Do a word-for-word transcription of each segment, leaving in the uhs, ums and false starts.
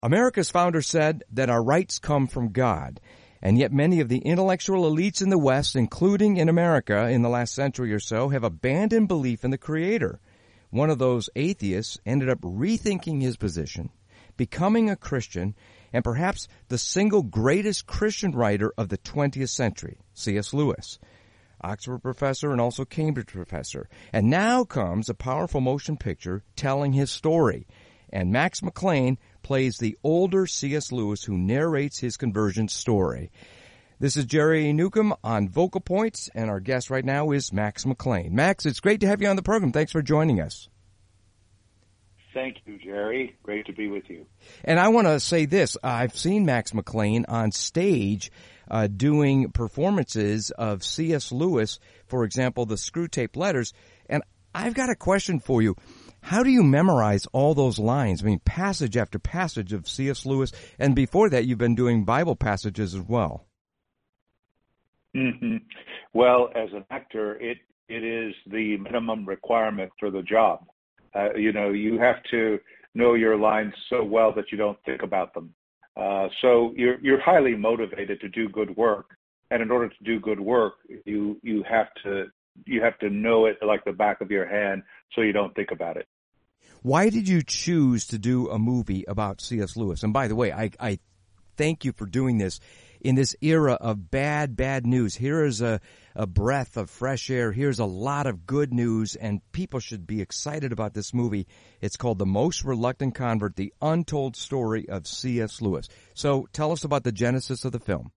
America's founder said that our rights come from God, and yet many of the intellectual elites in the West, including in America in the last century or so, have abandoned belief in the Creator. One of those atheists ended up rethinking his position, becoming a Christian, and perhaps the single greatest Christian writer of the twentieth century, C S Lewis, Oxford professor and also Cambridge professor. And now comes a powerful motion picture telling his story. And Max McLean plays the older C S Lewis who narrates his conversion story. This is Jerry Newcomb on Vocal Points, and our guest right now is Max McLean. Max, it's great to have you on the program. Thanks for joining us. Thank you, Jerry. Great to be with you. And I want to say this. I've seen Max McLean on stage uh, doing performances of C S Lewis, for example, the Screwtape Letters. And I've got a question for you. How do you memorize all those lines? I mean, passage after passage of C S Lewis. And before that, you've been doing Bible passages as well. Mm-hmm. Well, as an actor, it it is the minimum requirement for the job. Uh, you know, you have to know your lines so well that you don't think about them. Uh, so you're you're highly motivated to do good work, and in order to do good work, you you have to you have to know it like the back of your hand, so you don't think about it. Why did you choose to do a movie about C S Lewis? And by the way, I I thank you for doing this. In this era of bad, bad news, here is a, a breath of fresh air. Here's a lot of good news, and people should be excited about this movie. It's called The Most Reluctant Convert, The Untold Story of C S Lewis. So tell us about the genesis of the film.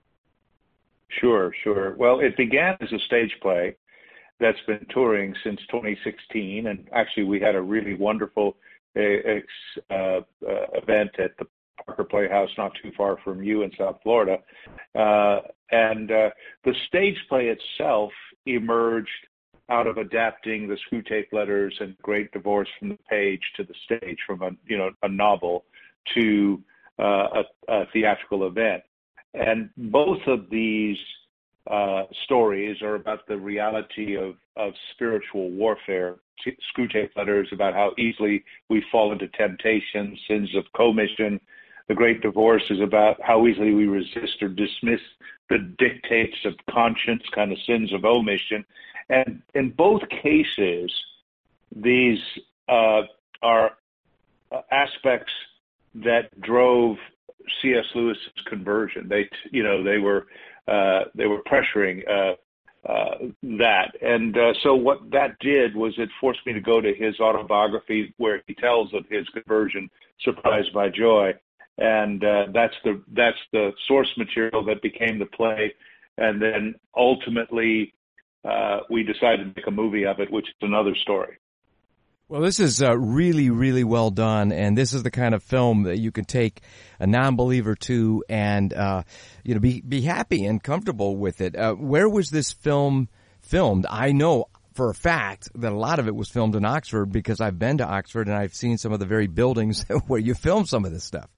Sure, sure. Well, it began as a stage play that's been touring since twenty sixteen, and actually we had a really wonderful uh, uh, uh, event at the Parker Playhouse, not too far from you in South Florida. Uh, and uh, the stage play itself emerged out of adapting the Screwtape Letters and Great Divorce from the page to the stage, from a you know a novel to uh, a, a theatrical event. And both of these uh, stories are about the reality of, of spiritual warfare. Screwtape Letters about how easily we fall into temptation, sins of commission. The Great Divorce is about how easily we resist or dismiss the dictates of conscience, kind of sins of omission. And in both cases, these uh, are aspects that drove C S Lewis's conversion. They, you know, they were uh, they were pressuring uh, uh, that, and uh, so what that did was it forced me to go to his autobiography, where he tells of his conversion, Surprised by Joy. And uh, that's the that's the source material that became the play, and then ultimately uh, we decided to make a movie of it, which is another story. Well, this is uh, really, really well done, and this is the kind of film that you can take a non-believer to, and uh, you know, be be happy and comfortable with it. Uh, where was this film filmed? I know for a fact that a lot of it was filmed in Oxford because I've been to Oxford and I've seen some of the very buildings where you filmed some of this stuff.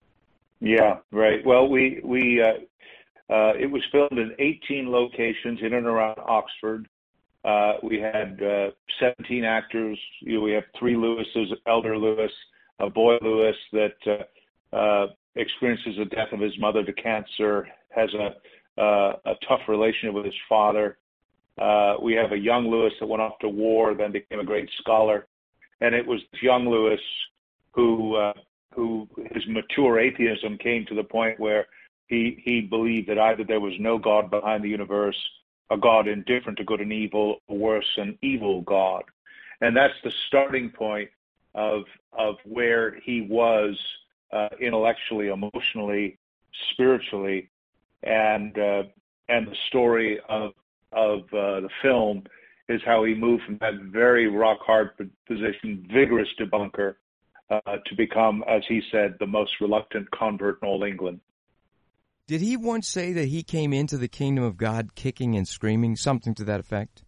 Yeah, right. Well, we we uh, uh, it was filmed in eighteen locations in and around Oxford. Uh, we had uh, seventeen actors. You know, we have three Lewises: Elder Lewis, a boy Lewis that uh, uh, experiences the death of his mother to cancer, has a uh, a tough relationship with his father. Uh, we have a young Lewis that went off to war, then became a great scholar, and it was this young Lewis who. Uh, who his mature atheism came to the point where he he believed that either there was no God behind the universe, a God indifferent to good and evil, or worse, an evil God. And that's the starting point of of where he was uh, intellectually, emotionally, spiritually, and uh, and the story of of uh, the film is how he moved from that very rock hard position, vigorous debunker, Uh, to become, as he said, the most reluctant convert in all England. Did he once say that he came into the kingdom of God kicking and screaming, something to that effect?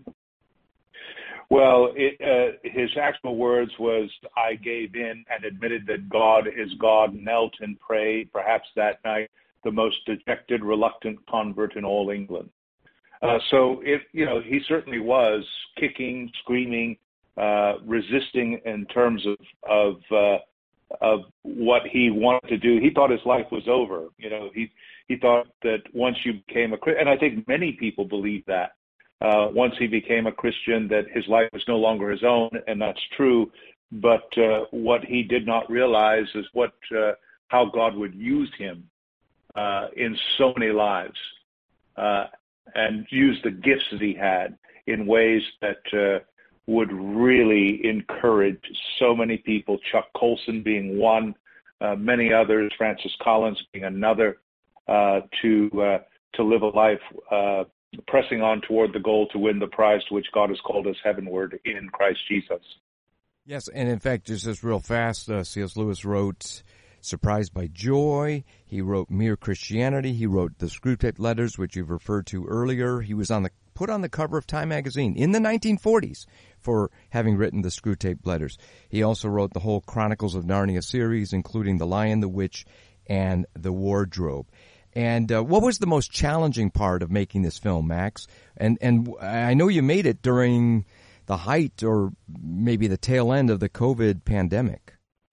Well, it, uh, his actual words was, I gave in and admitted that God is God, knelt and prayed, perhaps that night, the most dejected, reluctant convert in all England. Uh, so, it, you know, he certainly was kicking, screaming, Uh, resisting in terms of of uh, of what he wanted to do. He thought his life was over. You know, he he thought that once you became a Christian, and I think many people believe that uh, once he became a Christian, that his life was no longer his own, and that's true. But uh, what he did not realize is what uh, how God would use him uh, in so many lives, uh, and use the gifts that he had in ways that uh, would really encourage so many people, Chuck Colson being one, uh, many others, Francis Collins being another, uh, to uh, to live a life uh, pressing on toward the goal to win the prize to which God has called us heavenward in Christ Jesus. Yes, and in fact, just as real fast, uh, C S. Lewis wrote Surprised by Joy. He wrote Mere Christianity. He wrote the Screwtape Letters, which you've referred to earlier. He was on the put on the cover of Time magazine in the nineteen forties for having written the Screwtape Letters. He also wrote the whole Chronicles of Narnia series, including The Lion, the Witch, and The Wardrobe. And uh, what was the most challenging part of making this film, Max? And and I know you made it during the height or maybe the tail end of the COVID pandemic.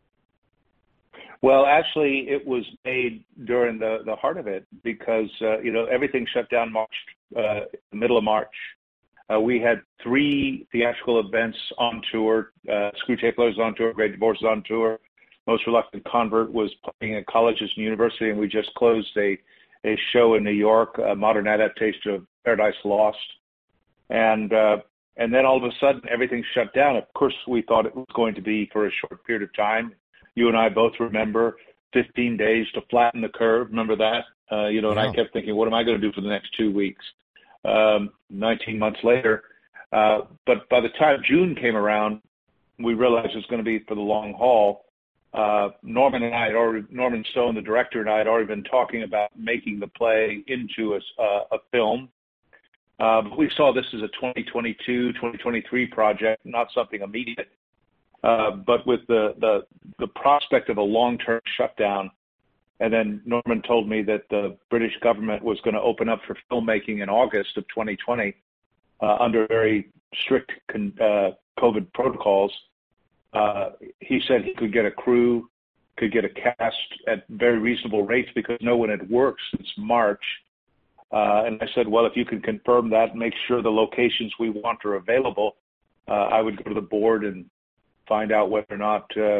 Well, actually, it was made during the, the heart of it because, uh, you know, everything shut down March, uh, the middle of March. Uh, we had three theatrical events on tour, uh, Screwtape Letters on tour, Great Divorce on tour. Most Reluctant Convert was playing at colleges and university, and we just closed a, a show in New York, a modern adaptation of Paradise Lost. And uh, and then all of a sudden, everything shut down. Of course, we thought it was going to be for a short period of time. You and I both remember fifteen days to flatten the curve. Remember that? Uh, you know, yeah. And I kept thinking, what am I going to do for the next two weeks? Um, nineteen months later. Uh, but by the time June came around, we realized it was going to be for the long haul. Uh, Norman and I had already, Norman Stone, the director, and I had already been talking about making the play into a, uh, a film. Uh, but we saw this as a twenty twenty-two, twenty twenty-three project, not something immediate. Uh, but with the, the, the prospect of a long-term shutdown, and then Norman told me that the British government was going to open up for filmmaking in August of twenty twenty uh, under very strict con- uh, COVID protocols. Uh, he said he could get a crew, could get a cast at very reasonable rates because no one had worked since March. Uh, and I said, well, if you can confirm that and make sure the locations we want are available, uh, I would go to the board and find out whether or not uh,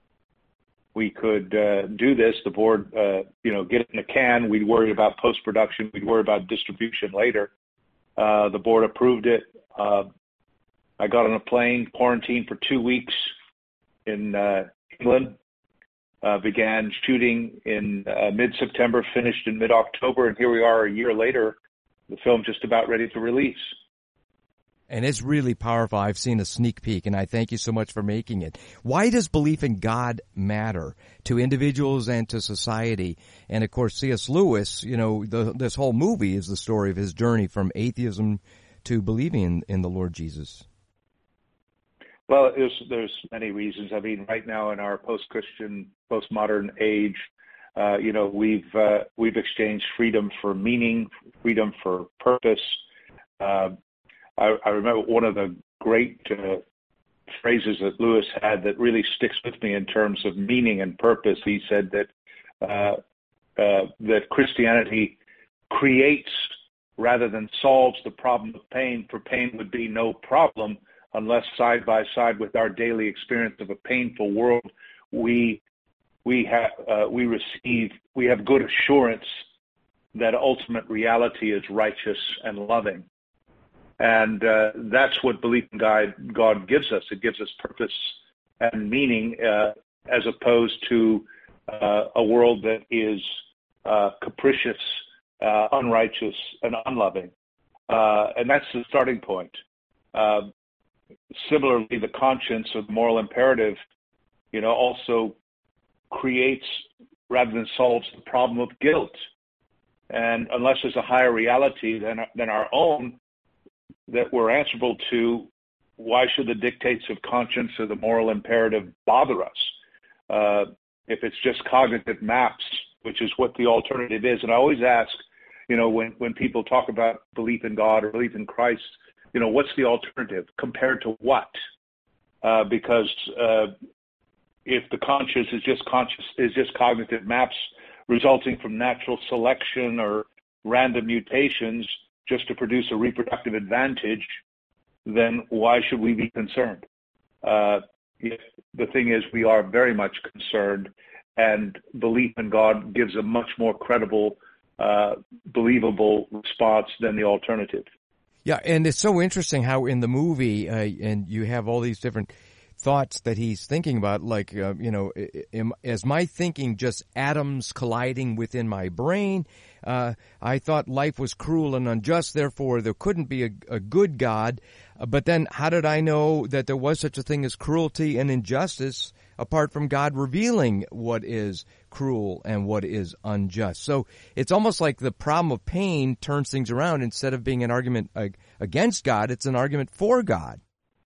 we could uh, do this. The board, uh, you know, get it in a can. We'd worry about post-production. We'd worry about distribution later. Uh, the board approved it. Uh, I got on a plane, quarantined for two weeks in uh, England, uh, began shooting in uh, mid-September, finished in mid-October, and here we are a year later, the film just about ready to release. And it's really powerful. I've seen a sneak peek, and I thank you so much for making it. Why does belief in God matter to individuals and to society? And, of course, C S. Lewis, you know, the, this whole movie is the story of his journey from atheism to believing in, in the Lord Jesus. Well, there's, there's many reasons. I mean, right now in our post-Christian, postmodern age, uh, you know, we've uh, we've exchanged freedom for meaning, freedom for purpose. Uh, I, I remember one of the great uh, phrases that Lewis had that really sticks with me in terms of meaning and purpose. He said that uh, uh, that Christianity creates rather than solves the problem of pain, for pain would be no problem unless side by side with our daily experience of a painful world, we we have uh, we receive we have good assurance that ultimate reality is righteous and loving. And uh, that's what belief in God, God gives us. It gives us purpose and meaning uh, as opposed to uh, a world that is uh, capricious, uh, unrighteous, and unloving. Uh, and that's the starting point. Uh, similarly, the conscience or the moral imperative, you know, also creates rather than solves the problem of guilt. And unless there's a higher reality than, than our own, that we're answerable to, why should the dictates of conscience or the moral imperative bother us? Uh, if it's just cognitive maps, which is what the alternative is. And I always ask, you know, when, when people talk about belief in God or belief in Christ, you know, what's the alternative compared to what? Uh, because uh, if the conscious is just conscious is just cognitive maps resulting from natural selection or random mutations just to produce a reproductive advantage, then why should we be concerned? Uh, the thing is, we are very much concerned, and belief in God gives a much more credible, uh, believable response than the alternative. Yeah, and it's so interesting how in the movie, uh, and you have all these different thoughts that he's thinking about, like, uh, you know, am, is my thinking just atoms colliding within my brain? Uh, I thought life was cruel and unjust, therefore there couldn't be a, a good God. Uh, but then how did I know that there was such a thing as cruelty and injustice apart from God revealing what is cruel and what is unjust? So it's almost like the problem of pain turns things around. Instead of being an argument uh, against God, it's an argument for God.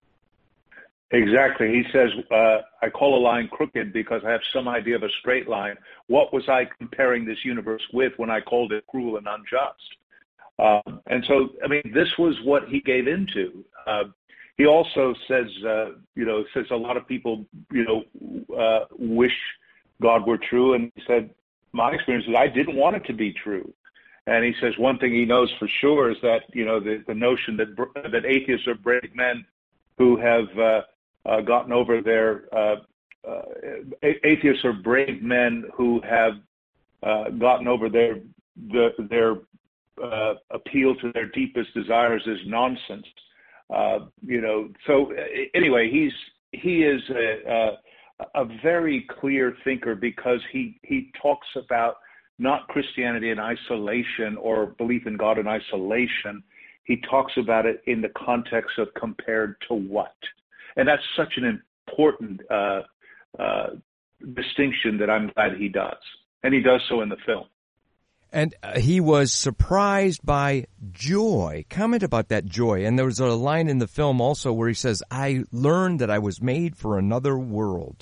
Exactly. He says, uh, I call a line crooked because I have some idea of a straight line. What was I comparing this universe with when I called it cruel and unjust? Uh, and so, I mean, this was what he gave into. Uh, he also says, uh, you know, says a lot of people, you know, uh, wish God were true. And he said, my experience is I didn't want it to be true. And he says one thing he knows for sure is that, you know, the, the notion that that atheists are brave men who have uh, uh, gotten over their uh, uh, atheists are brave men who have uh, gotten over their the, their uh, appeal to their deepest desires is nonsense. Uh, you know, so anyway, he's he is a, a, a very clear thinker because he he talks about not Christianity in isolation or belief in God in isolation. He talks about it in the context of compared to what. And that's such an important uh, uh, distinction that I'm glad he does. And he does so in the film. And uh, he was surprised by joy. Comment about that joy. And there was a line in the film also where he says, I learned that I was made for another world.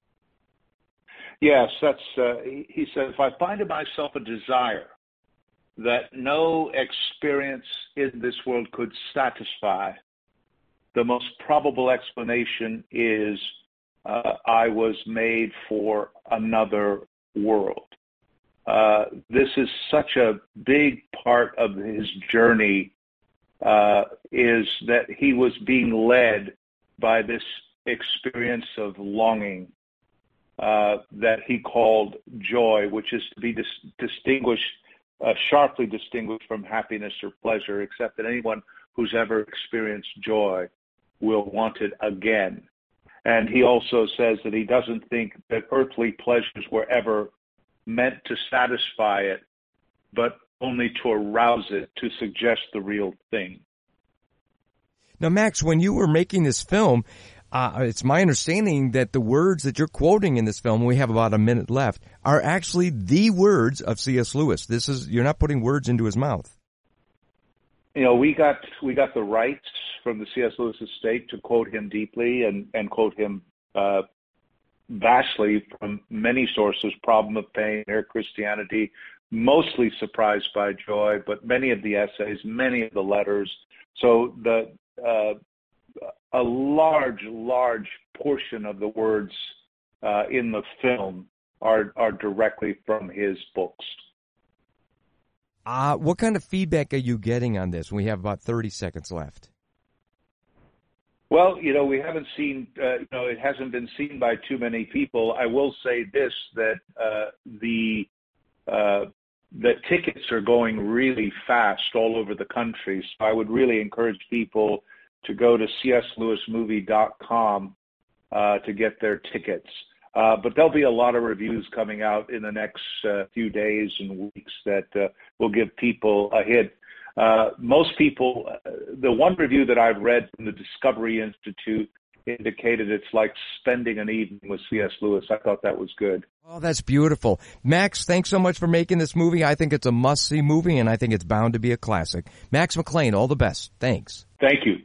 Yes, that's, uh, he, he said, if I find in myself a desire that no experience in this world could satisfy, the most probable explanation is uh, I was made for another world. Uh, this is such a big part of his journey, uh, is that he was being led by this experience of longing uh, that he called joy, which is to be dis- distinguished, uh, sharply distinguished from happiness or pleasure, except that anyone who's ever experienced joy will want it again. And he also says that he doesn't think that earthly pleasures were ever meant to satisfy it, but only to arouse it, to suggest the real thing. Now, Max, when you were making this film, uh, it's my understanding that the words that you're quoting in this film, we have about a minute left, are actually the words of C S. Lewis. This is, you're not putting words into his mouth. You know, we got we got the rights from the C S. Lewis estate to quote him deeply and, and quote him uh, vastly from many sources, Problem of Pain, Mere Christianity, mostly Surprised by Joy, but many of the essays, many of the letters. So the uh, a large, large portion of the words uh, in the film are are directly from his books. Uh, what kind of feedback are you getting on this? We have about thirty seconds left. Well, you know, we haven't seen, uh, you know, it hasn't been seen by too many people. I will say this, that uh, the uh, the tickets are going really fast all over the country. So I would really encourage people to go to c s lewis movie dot com uh, to get their tickets. Uh, but there'll be a lot of reviews coming out in the next uh, few days and weeks that uh, will give people a hint. Uh, most people, uh, the one review that I've read from the Discovery Institute indicated it's like spending an evening with C S. Lewis. I thought that was good. Oh, that's beautiful. Max, thanks so much for making this movie. I think it's a must-see movie, and I think it's bound to be a classic. Max McLean, all the best. Thanks. Thank you.